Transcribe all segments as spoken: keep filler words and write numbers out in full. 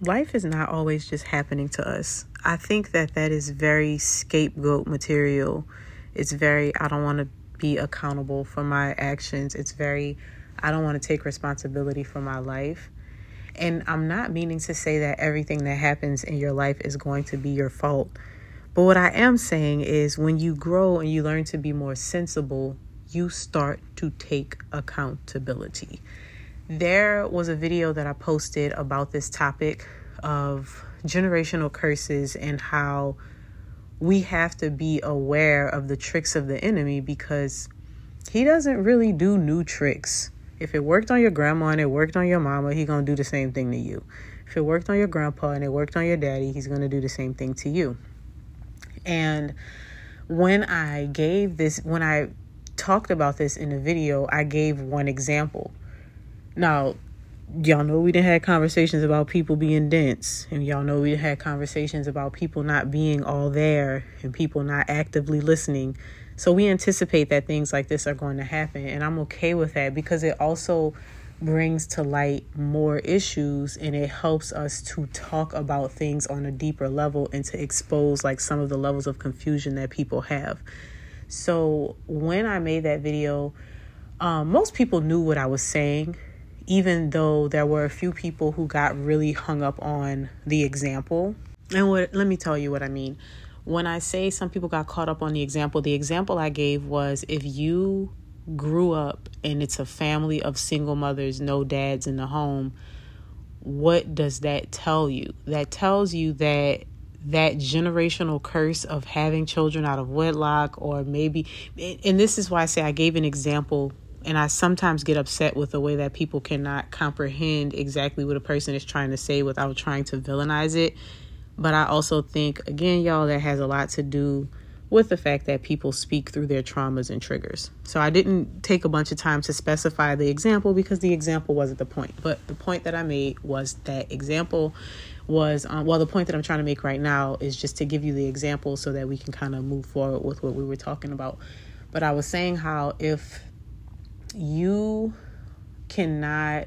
life is not always just happening to us. I think that that is very scapegoat material. It's very, I don't want to be accountable for my actions. It's very, I don't want to take responsibility for my life. And I'm not meaning to say that everything that happens in your life is going to be your fault. But what I am saying is when you grow and you learn to be more sensible, you start to take accountability. There was a video that I posted about this topic of generational curses and how we have to be aware of the tricks of the enemy because he doesn't really do new tricks. If it worked on your grandma and it worked on your mama, he's going to do the same thing to you. If it worked on your grandpa and it worked on your daddy, he's going to do the same thing to you. And when I gave this, when I talked about this in the video, I gave one example. Now, y'all know we done had conversations about people being dense, and y'all know we had conversations about people not being all there and people not actively listening. So we anticipate that things like this are going to happen, and I'm okay with that because it also brings to light more issues and it helps us to talk about things on a deeper level and to expose like some of the levels of confusion that people have. So when I made that video, um, most people knew what I was saying, even though there were a few people who got really hung up on the example. And what, let me tell you what I mean. When I say some people got caught up on the example, the example I gave was if you grew up and it's a family of single mothers, no dads in the home, what does that tell you? That tells you that that generational curse of having children out of wedlock, or maybe, and this is why I say I gave an example, and I sometimes get upset with the way that people cannot comprehend exactly what a person is trying to say without trying to villainize it. But I also think, again, y'all, that has a lot to do with the fact that people speak through their traumas and triggers. So I didn't take a bunch of time to specify the example because the example wasn't the point. But the point that I made was that example was, um, well, the point that I'm trying to make right now is just to give you the example so that we can kind of move forward with what we were talking about. But I was saying how if you cannot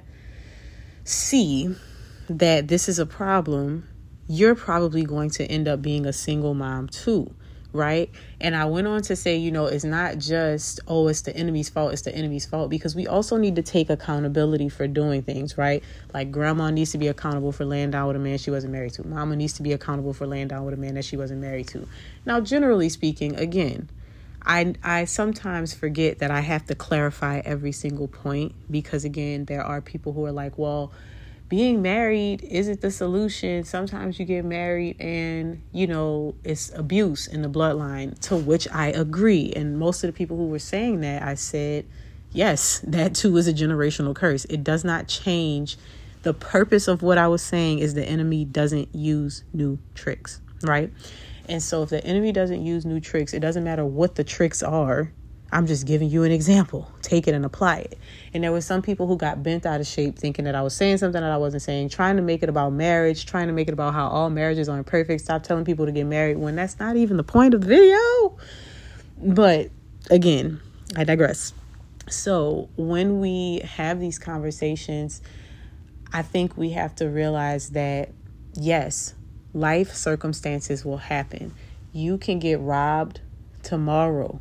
see that this is a problem, you're probably going to end up being a single mom too, right? And I went on to say, you know, it's not just, oh, it's the enemy's fault, it's the enemy's fault, because we also need to take accountability for doing things, right? Like grandma needs to be accountable for laying down with a man she wasn't married to. Mama needs to be accountable for laying down with a man that she wasn't married to. Now, generally speaking, again, I, I sometimes forget that I have to clarify every single point because, again, there are people who are like, well, being married isn't the solution. Sometimes you get married and, you know, it's abuse in the bloodline, to which I agree. And most of the people who were saying that, I said, yes, that too is a generational curse. It does not change. The purpose of what I was saying is the enemy doesn't use new tricks, right? And so if the enemy doesn't use new tricks, it doesn't matter what the tricks are. I'm just giving you an example. Take it and apply it. And there were some people who got bent out of shape thinking that I was saying something that I wasn't saying, trying to make it about marriage, trying to make it about how all marriages are imperfect. Stop telling people to get married when that's not even the point of the video. But again, I digress. So when we have these conversations, I think we have to realize that, yes, life circumstances will happen. You can get robbed tomorrow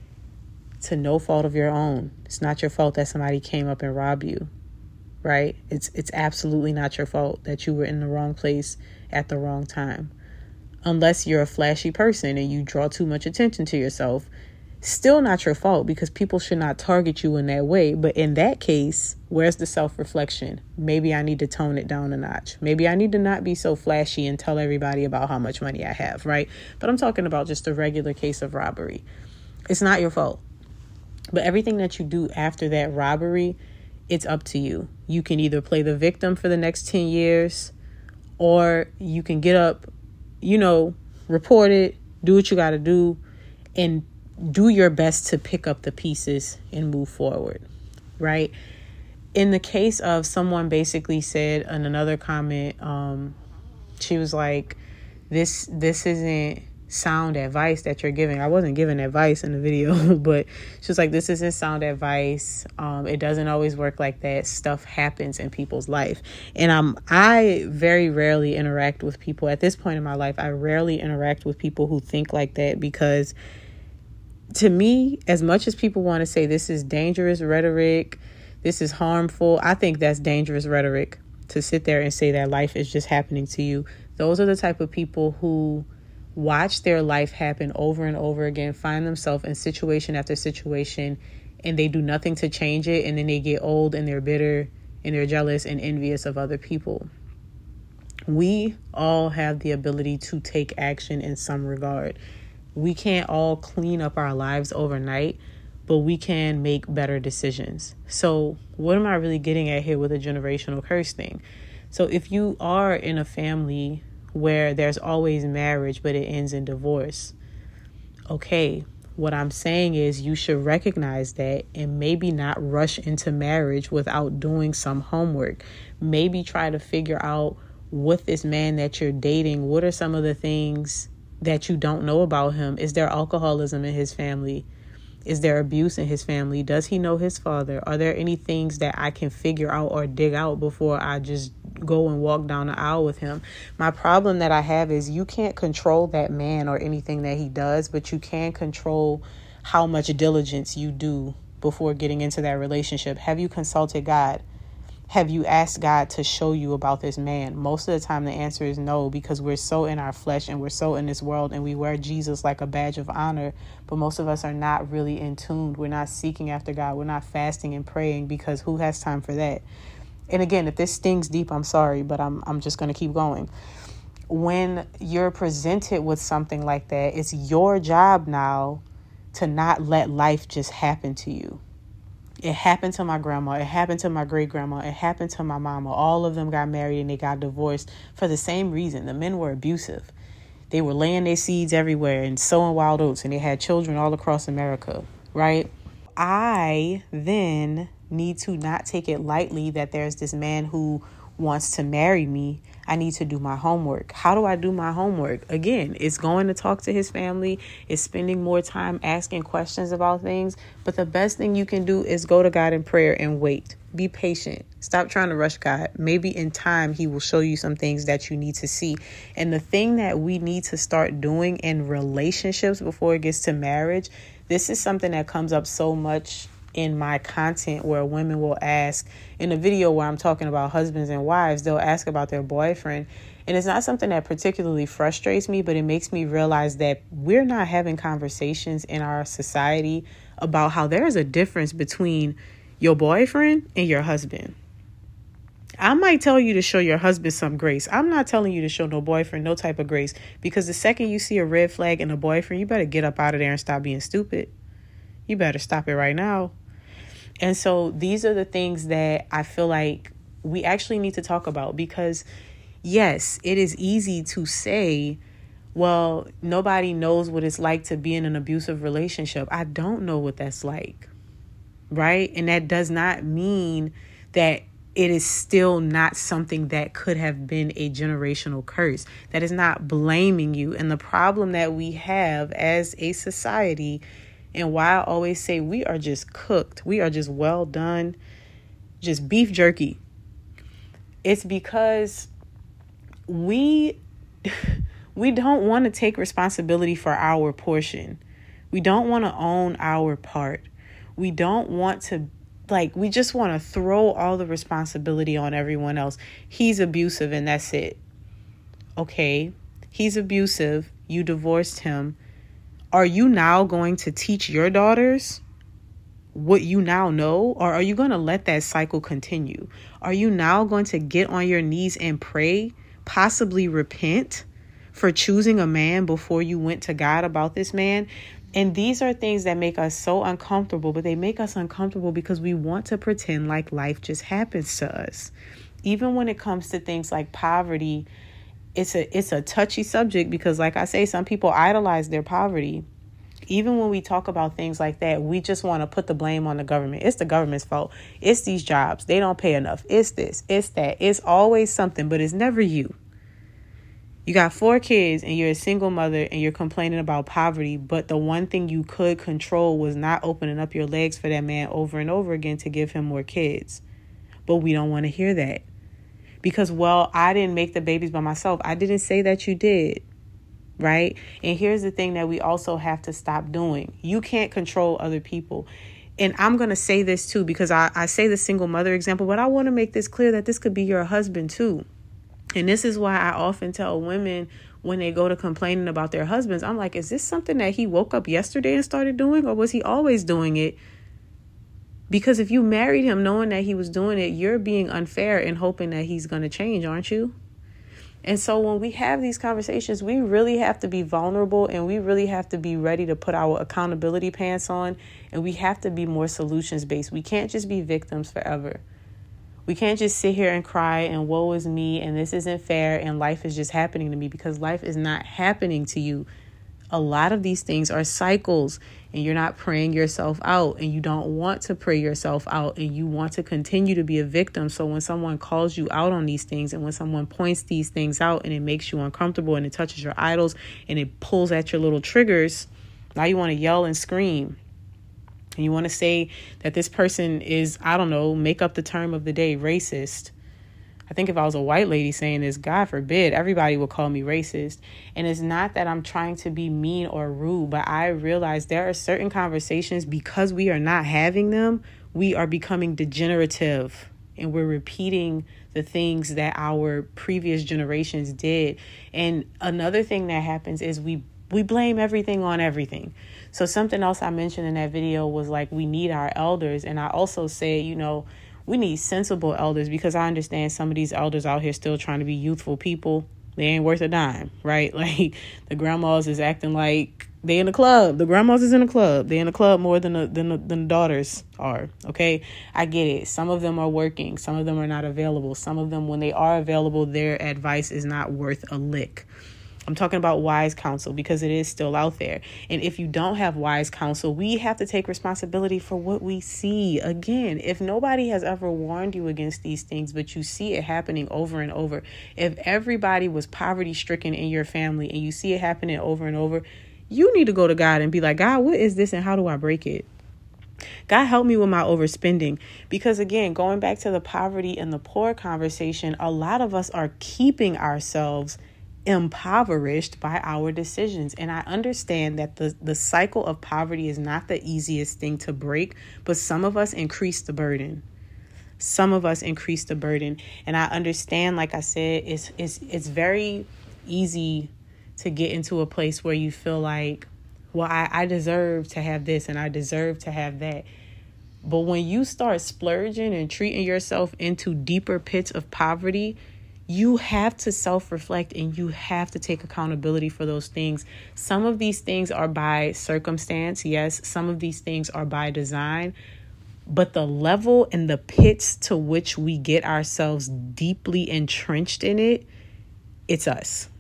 to no fault of your own. It's not your fault that somebody came up and robbed you, right? It's it's absolutely not your fault that you were in the wrong place at the wrong time. Unless you're a flashy person and you draw too much attention to yourself, still not your fault because people should not target you in that way. But in that case, where's the self-reflection? Maybe I need to tone it down a notch. Maybe I need to not be so flashy and tell everybody about how much money I have, right? But I'm talking about just a regular case of robbery. It's not your fault. But everything that you do after that robbery, it's up to you. You can either play the victim for the next ten years, or you can get up, you know, report it, do what you got to do, and do your best to pick up the pieces and move forward, right? In the case of someone basically said in another comment, um, she was like, this, this isn't, sound advice that you're giving. I wasn't giving advice in the video, but she was like, this isn't sound advice. Um, it doesn't always work like that. Stuff happens in people's life. And um, I very rarely interact with people at this point in my life. I rarely interact with people who think like that, because to me, as much as people want to say this is dangerous rhetoric, this is harmful, I think that's dangerous rhetoric to sit there and say that life is just happening to you. Those are the type of people who watch their life happen over and over again, find themselves in situation after situation, and they do nothing to change it. And then they get old and they're bitter and they're jealous and envious of other people. We all have the ability to take action in some regard. We can't all clean up our lives overnight, but we can make better decisions. So what am I really getting at here with a generational curse thing? So if you are in a family where there's always marriage, but it ends in divorce, okay, what I'm saying is you should recognize that and maybe not rush into marriage without doing some homework. Maybe try to figure out, with this man that you're dating, what are some of the things that you don't know about him? Is there alcoholism in his family? Is there abuse in his family? Does he know his father? Are there any things that I can figure out or dig out before I just go and walk down the aisle with him? My problem that I have is you can't control that man or anything that he does, but you can control how much diligence you do before getting into that relationship. Have you consulted God? Have you asked God to show you about this man? Most of the time the answer is no, because we're so in our flesh and we're so in this world and we wear Jesus like a badge of honor. But most of us are not really in tune. We're not seeking after God. We're not fasting and praying, because who has time for that? And again, if this stings deep, I'm sorry, but I'm I'm just going to keep going. When you're presented with something like that, it's your job now to not let life just happen to you. It happened to my grandma. It happened to my great grandma. It happened to my mama. All of them got married and they got divorced for the same reason. The men were abusive. They were laying their seeds everywhere and sowing wild oats, and they had children all across America, right? I then need to not take it lightly that there's this man who wants to marry me. I need to do my homework. How do I do my homework? Again, it's going to talk to his family. It's spending more time asking questions about things. But the best thing you can do is go to God in prayer and wait. Be patient. Stop trying to rush God. Maybe in time, he will show you some things that you need to see. And the thing that we need to start doing in relationships before it gets to marriage, this is something that comes up so much in my content, where women will ask in a video where I'm talking about husbands and wives, they'll ask about their boyfriend. And it's not something that particularly frustrates me, but it makes me realize that we're not having conversations in our society about how there is a difference between your boyfriend and your husband. I might tell you to show your husband some grace. I'm not telling you to show no boyfriend no type of grace, because the second you see a red flag in a boyfriend, you better get up out of there and stop being stupid. You better stop it right now. And so these are the things that I feel like we actually need to talk about, because yes, it is easy to say, well, nobody knows what it's like to be in an abusive relationship. I don't know what that's like, right? And that does not mean that it is still not something that could have been a generational curse. That is not blaming you. And the problem that we have as a society, and why I always say we are just cooked, we are just well done, just beef jerky. It's because we we don't want to take responsibility for our portion. We don't want to own our part. We don't want to, like, we just want to throw all the responsibility on everyone else. He's abusive and that's it. Okay, he's abusive. You divorced him. Are you now going to teach your daughters what you now know? Or are you going to let that cycle continue? Are you now going to get on your knees and pray, possibly repent for choosing a man before you went to God about this man? And these are things that make us so uncomfortable, but they make us uncomfortable because we want to pretend like life just happens to us. Even when it comes to things like poverty, It's a it's a touchy subject because, like I say, some people idolize their poverty. Even when we talk about things like that, we just want to put the blame on the government. It's the government's fault. It's these jobs. They don't pay enough. It's this. It's that. It's always something, but it's never you. You got four kids and you're a single mother and you're complaining about poverty, but the one thing you could control was not opening up your legs for that man over and over again to give him more kids. But we don't want to hear that because, well, I didn't make the babies by myself. I didn't say that you did. Right. And here's the thing that we also have to stop doing. You can't control other people. And I'm going to say this, too, because I, I say the single mother example, but I want to make this clear that this could be your husband, too. And this is why I often tell women when they go to complaining about their husbands, I'm like, is this something that he woke up yesterday and started doing, or was he always doing it? Because if you married him knowing that he was doing it, you're being unfair and hoping that he's going to change, aren't you? And so when we have these conversations, we really have to be vulnerable and we really have to be ready to put our accountability pants on, and we have to be more solutions based. We can't just be victims forever. We can't just sit here and cry and woe is me and this isn't fair and life is just happening to me, because life is not happening to you. A lot of these things are cycles and you're not praying yourself out, and you don't want to pray yourself out, and you want to continue to be a victim. So when someone calls you out on these things and when someone points these things out and it makes you uncomfortable and it touches your idols and it pulls at your little triggers, now you want to yell and scream. And you want to say that this person is, I don't know, make up the term of the day, racist. I think if I was a white lady saying this, God forbid, everybody would call me racist. And it's not that I'm trying to be mean or rude, but I realize there are certain conversations, because we are not having them, we are becoming degenerative and we're repeating the things that our previous generations did. And another thing that happens is we we blame everything on everything. So something else I mentioned in that video was like, we need our elders. And I also say, you know, we need sensible elders, because I understand some of these elders out here still trying to be youthful people. They ain't worth a dime, right? Like the grandmas is acting like they in the club. The grandmas is in the club. They in the club more than the, than the, than the daughters are. Okay. I get it. Some of them are working. Some of them are not available. Some of them, when they are available, their advice is not worth a lick. I'm talking about wise counsel, because it is still out there. And if you don't have wise counsel, we have to take responsibility for what we see. Again, if nobody has ever warned you against these things, but you see it happening over and over, if everybody was poverty stricken in your family and you see it happening over and over, you need to go to God and be like, God, what is this and how do I break it? God, help me with my overspending. Because again, going back to the poverty and the poor conversation, a lot of us are keeping ourselves impoverished by our decisions. And I understand that the, the cycle of poverty is not the easiest thing to break, but some of us increase the burden. Some of us increase the burden. And I understand, like I said, it's, it's, it's very easy to get into a place where you feel like, well, I, I deserve to have this and I deserve to have that. But when you start splurging and treating yourself into deeper pits of poverty, you have to self-reflect and you have to take accountability for those things. Some of these things are by circumstance. Yes, some of these things are by design. But the level and the pits to which we get ourselves deeply entrenched in it, it's us.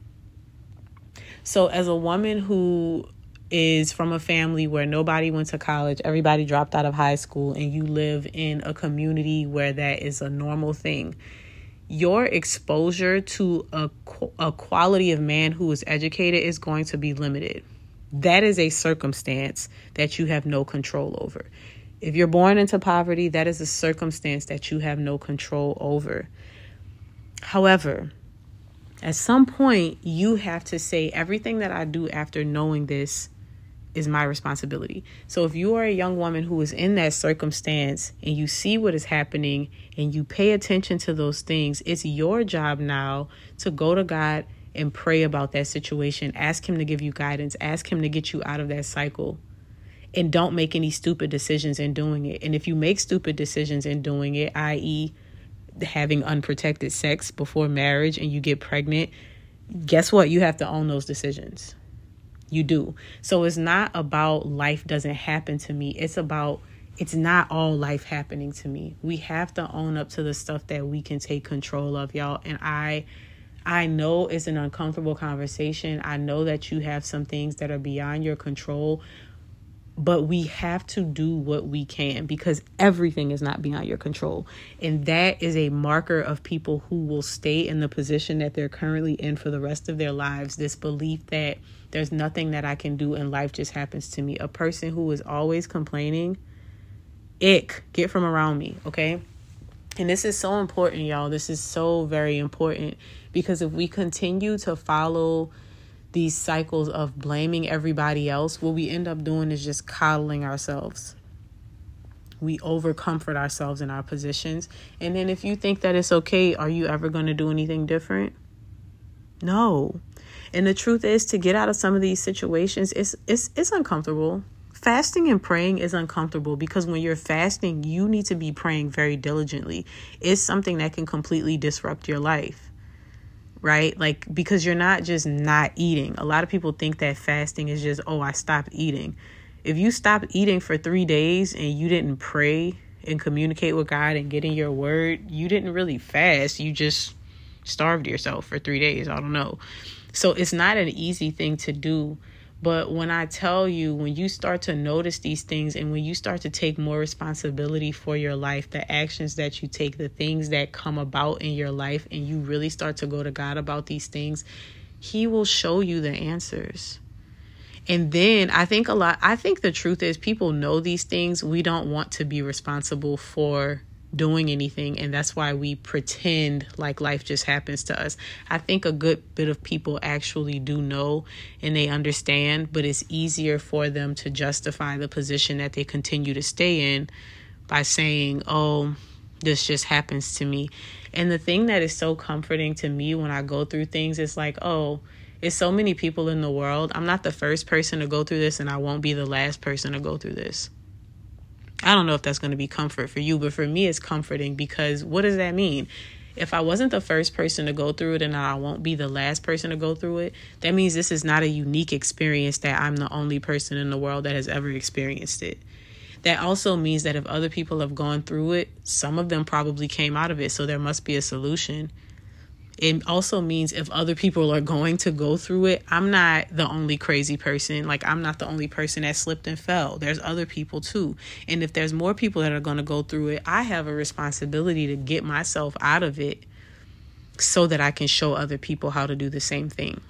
So as a woman who is from a family where nobody went to college, everybody dropped out of high school, and you live in a community where that is a normal thing, your exposure to a, a quality of man who is educated is going to be limited. That is a circumstance that you have no control over. If you're born into poverty, that is a circumstance that you have no control over. However, at some point, you have to say, everything that I do after knowing this is my responsibility. So if you are a young woman who is in that circumstance and you see what is happening and you pay attention to those things, it's your job now to go to God and pray about that situation. Ask him to give you guidance. Ask him to get you out of that cycle. And don't make any stupid decisions in doing it. And if you make stupid decisions in doing it, that is having unprotected sex before marriage, and you get pregnant, guess what? You have to own those decisions. You do. So it's not about life doesn't happen to me. It's about, it's not all life happening to me. We have to own up to the stuff that we can take control of, y'all. And I, I know it's an uncomfortable conversation. I know that you have some things that are beyond your control, But we have to do what we can because everything is not beyond your control. And that is a marker of people who will stay in the position that they're currently in for the rest of their lives. This belief that there's nothing that I can do and life just happens to me. A person who is always complaining, ick, get from around me, okay? And this is so important, y'all. This is so very important because if we continue to follow these cycles of blaming everybody else, what we end up doing is just coddling ourselves. We overcomfort ourselves in our positions. And then if you think that it's okay, are you ever going to do anything different? No. And the truth is, to get out of some of these situations, it's it's it's uncomfortable. Fasting and praying is uncomfortable because when you're fasting, you need to be praying very diligently. It's something that can completely disrupt your life. Right? Like, because you're not just not eating. A lot of people think that fasting is just, oh, I stopped eating. If you stopped eating for three days and you didn't pray and communicate with God and get in your word, you didn't really fast. You just starved yourself for three days. I don't know. So it's not an easy thing to do. But when I tell you, when you start to notice these things and when you start to take more responsibility for your life, the actions that you take, the things that come about in your life, and you really start to go to God about these things, He will show you the answers. And then I think a lot, I think the truth is people know these things. We don't want to be responsible for doing anything, and that's why we pretend like life just happens to us. I think a good bit of people actually do know and they understand, but it's easier for them to justify the position that they continue to stay in by saying, oh, this just happens to me. And the thing that is so comforting to me when I go through things is like, oh, it's so many people in the world. I'm not the first person to go through this, and I won't be the last person to go through this. I don't know if that's going to be comfort for you, but for me, it's comforting because what does that mean? If I wasn't the first person to go through it and I won't be the last person to go through it, that means this is not a unique experience that I'm the only person in the world that has ever experienced it. That also means that if other people have gone through it, some of them probably came out of it. So there must be a solution. It also means if other people are going to go through it, I'm not the only crazy person. Like, I'm not the only person that slipped and fell. There's other people too. And if there's more people that are going to go through it, I have a responsibility to get myself out of it so that I can show other people how to do the same thing.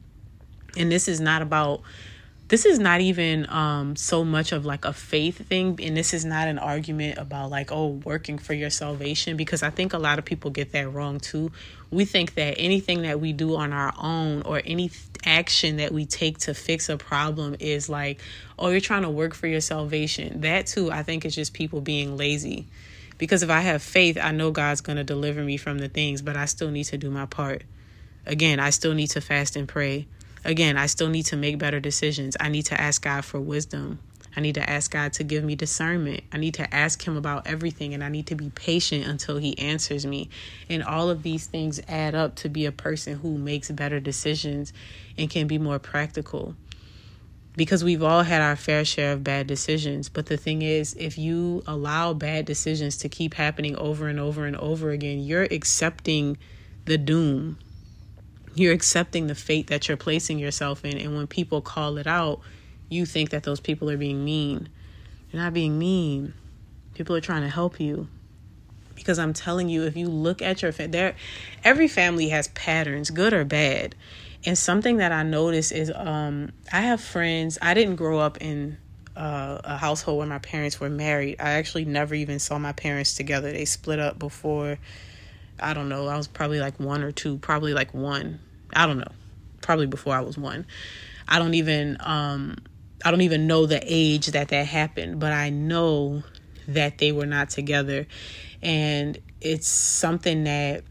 And this is not about, this is not even um, so much of like a faith thing. And this is not an argument about like, oh, working for your salvation, because I think a lot of people get that wrong too. We think that anything that we do on our own or any action that we take to fix a problem is like, oh, you're trying to work for your salvation. That too, I think, is just people being lazy. Because if I have faith, I know God's going to deliver me from the things, but I still need to do my part. Again, I still need to fast and pray. Again, I still need to make better decisions. I need to ask God for wisdom. I need to ask God to give me discernment. I need to ask Him about everything, and I need to be patient until He answers me. And all of these things add up to be a person who makes better decisions and can be more practical. Because we've all had our fair share of bad decisions. But the thing is, if you allow bad decisions to keep happening over and over and over again, you're accepting the doom. You're accepting the fate that you're placing yourself in. And when people call it out, you think that those people are being mean. They're not being mean. People are trying to help you. Because I'm telling you, if you look at your family, every family has patterns, good or bad. And something that I notice is um, I have friends. I didn't grow up in uh, a household where my parents were married. I actually never even saw my parents together. They split up before, I don't know, I was probably like one or two, probably like one. I don't know, probably before I was one. I don't even, um, I don't even know the age that that happened, but I know that they were not together. And it's something that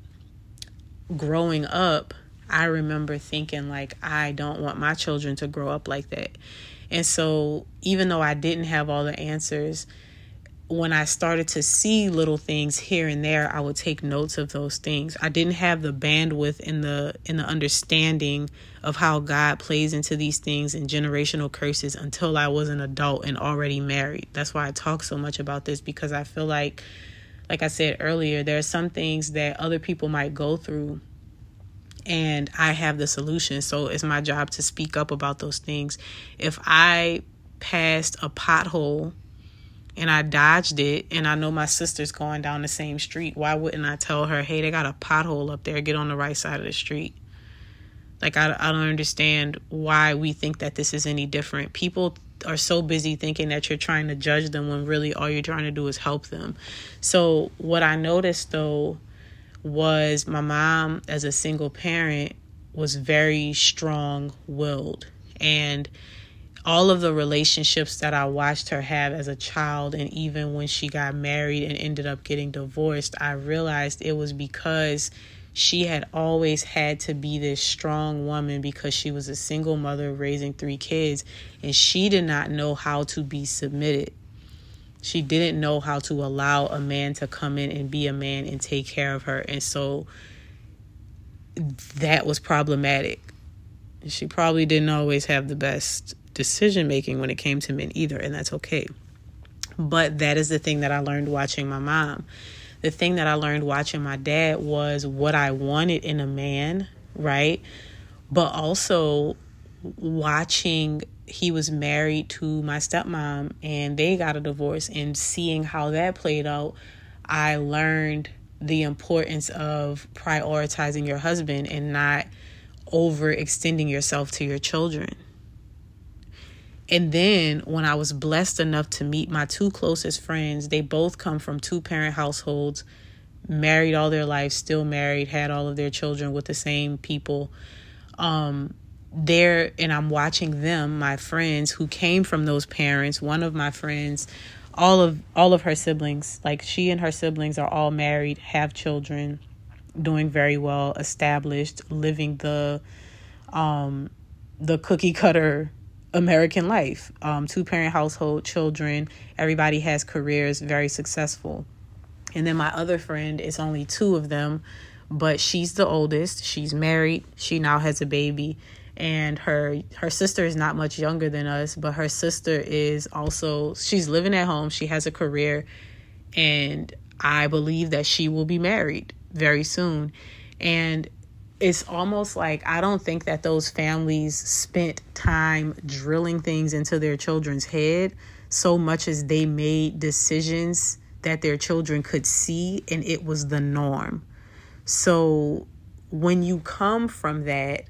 growing up, I remember thinking like, I don't want my children to grow up like that. And so even though I didn't have all the answers, when I started to see little things here and there, I would take notes of those things. I didn't have the bandwidth and the in the understanding of how God plays into these things and generational curses until I was an adult and already married. That's why I talk so much about this, because I feel like, like I said earlier, there are some things that other people might go through and I have the solution. So it's my job to speak up about those things. If I past a pothole and I dodged it, and I know my sister's going down the same street, why wouldn't I tell her, hey, they got a pothole up there, get on the right side of the street? Like, I, I don't understand why we think that this is any different. People are so busy thinking that you're trying to judge them when really all you're trying to do is help them. So what I noticed, though, was my mom, as a single parent, was very strong-willed. And all of the relationships that I watched her have as a child, and even when she got married and ended up getting divorced, I realized it was because she had always had to be this strong woman because she was a single mother raising three kids, and she did not know how to be submitted. She didn't know how to allow a man to come in and be a man and take care of her. And so that was problematic. She probably didn't always have the best decision making when it came to men either, and that's okay. But that is the thing that I learned watching my mom. The thing that I learned watching my dad was what I wanted in a man, right? But also watching, he was married to my stepmom and they got a divorce, and seeing how that played out, I learned the importance of prioritizing your husband and not overextending yourself to your children. And then when I was blessed enough to meet my two closest friends, they both come from two-parent households, married all their life, still married, had all of their children with the same people. Um, there, and I'm watching them, my friends who came from those parents. One of my friends, all of all of her siblings, like she and her siblings are all married, have children, doing very well, established, living the um, the cookie cutter American life. Um, two-parent household, children, everybody has careers, very successful. And then my other friend, it's only two of them, but she's the oldest. She's married. She now has a baby. And her her sister is not much younger than us, but her sister is also, she's living at home. She has a career. And I believe that she will be married very soon. And it's almost like I don't think that those families spent time drilling things into their children's head so much as they made decisions that their children could see, and it was the norm. So when you come from that,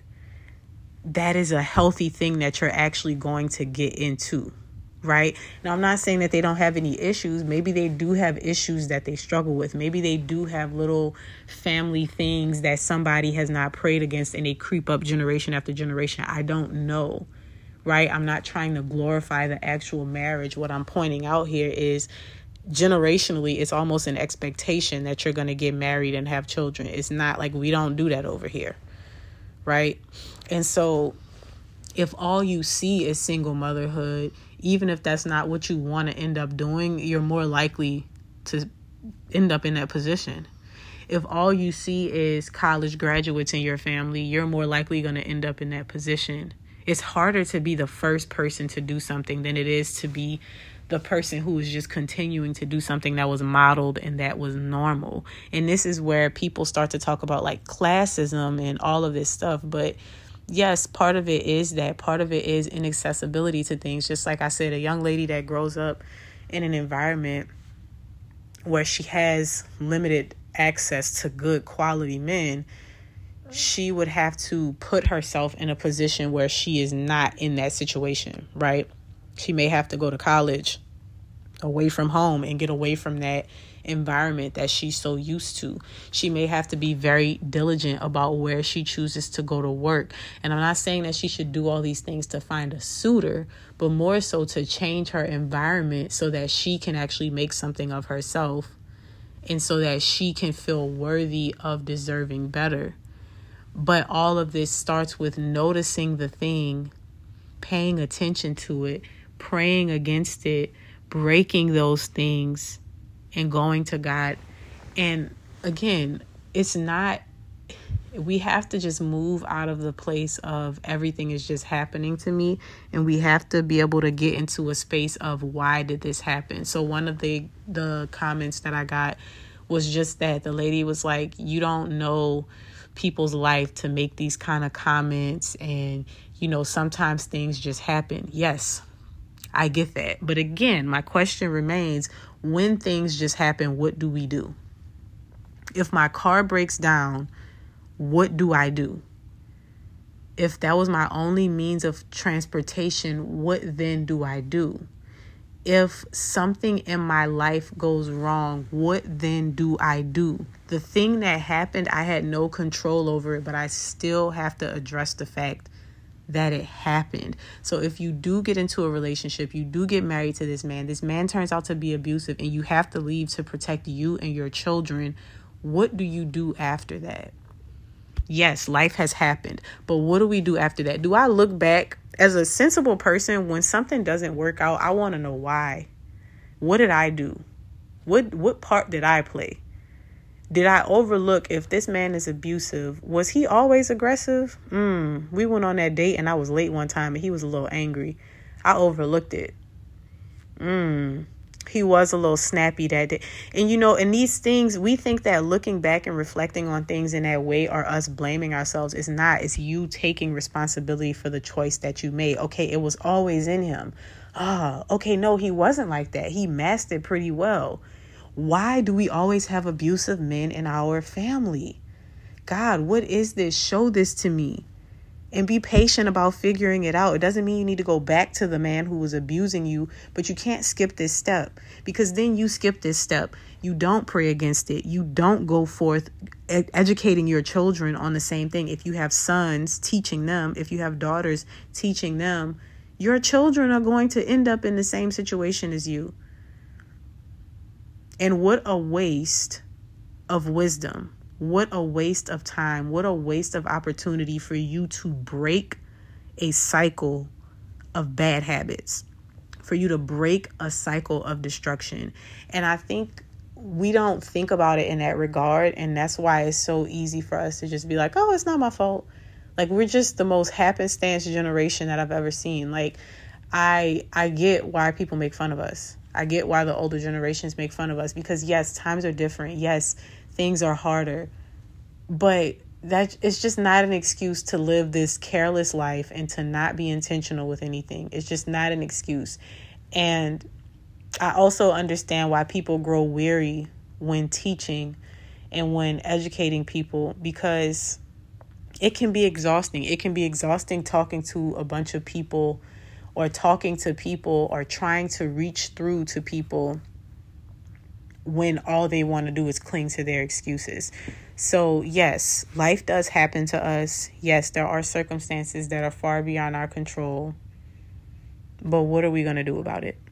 that is a healthy thing that you're actually going to get into, right? Now, I'm not saying that they don't have any issues. Maybe they do have issues that they struggle with. Maybe they do have little family things that somebody has not prayed against and they creep up generation after generation. I don't know, right? I'm not trying to glorify the actual marriage. What I'm pointing out here is generationally, it's almost an expectation that you're going to get married and have children. It's not like we don't do that over here, right? And so if all you see is single motherhood, even if that's not what you want to end up doing, you're more likely to end up in that position. If all you see is college graduates in your family, you're more likely going to end up in that position. It's harder to be the first person to do something than it is to be the person who is just continuing to do something that was modeled and that was normal. And this is where people start to talk about like classism and all of this stuff. But yes, part of it is that. Part of it is inaccessibility to things. Just like I said, a young lady that grows up in an environment where she has limited access to good quality men, she would have to put herself in a position where she is not in that situation, right? She may have to go to college away from home and get away from that environment that she's so used to. She may have to be very diligent about where she chooses to go to work. And I'm not saying that she should do all these things to find a suitor, but more so to change her environment so that she can actually make something of herself and so that she can feel worthy of deserving better. But all of this starts with noticing the thing, paying attention to it, praying against it, breaking those things, and going to God. And again, it's not, we have to just move out of the place of everything is just happening to me. And we have to be able to get into a space of why did this happen? So one of the, the comments that I got was just that the lady was like, you don't know people's life to make these kind of comments. And, you know, sometimes things just happen. Yes, I get that. But again, my question remains, when things just happen, what do we do? If my car breaks down, what do I do? If that was my only means of transportation, what then do I do? If something in my life goes wrong, what then do I do? The thing that happened, I had no control over it, but I still have to address the fact that it happened. So if you do get into a relationship, you do get married to this man, this man turns out to be abusive, and you have to leave to protect you and your children, what do you do after that? Yes, life has happened, but what do we do after that? Do I look back as a sensible person when something doesn't work out? I want to know why. What did I do? What what part did I play? Did I overlook if this man is abusive? Was he always aggressive? Mm, we went on that date and I was late one time and he was a little angry. I overlooked it. Mm. He was a little snappy that day. And, you know, in these things, we think that looking back and reflecting on things in that way are us blaming ourselves. It's not. It's you taking responsibility for the choice that you made. Okay, it was always in him. Ah, okay, no, he wasn't like that. He masked it pretty well. Why do we always have abusive men in our family? God, what is this? Show this to me. And be patient about figuring it out. It doesn't mean you need to go back to the man who was abusing you, but you can't skip this step, because then you skip this step. You don't pray against it. You don't go forth ed- educating your children on the same thing. If you have sons, teaching them. If you have daughters, teaching them. Your children are going to end up in the same situation as you. And what a waste of wisdom. What a waste of time. What a waste of opportunity for you to break a cycle of bad habits, for you to break a cycle of destruction. And I think we don't think about it in that regard. And that's why it's so easy for us to just be like, oh, it's not my fault. Like, we're just the most happenstance generation that I've ever seen. Like, I I get why people make fun of us. I get why the older generations make fun of us, because yes, times are different. Yes, things are harder, but that it's just not an excuse to live this careless life and to not be intentional with anything. It's just not an excuse. And I also understand why people grow weary when teaching and when educating people, because it can be exhausting. It can be exhausting talking to a bunch of people, or talking to people, or trying to reach through to people when all they want to do is cling to their excuses. So yes, life does happen to us. Yes, there are circumstances that are far beyond our control. But what are we going to do about it?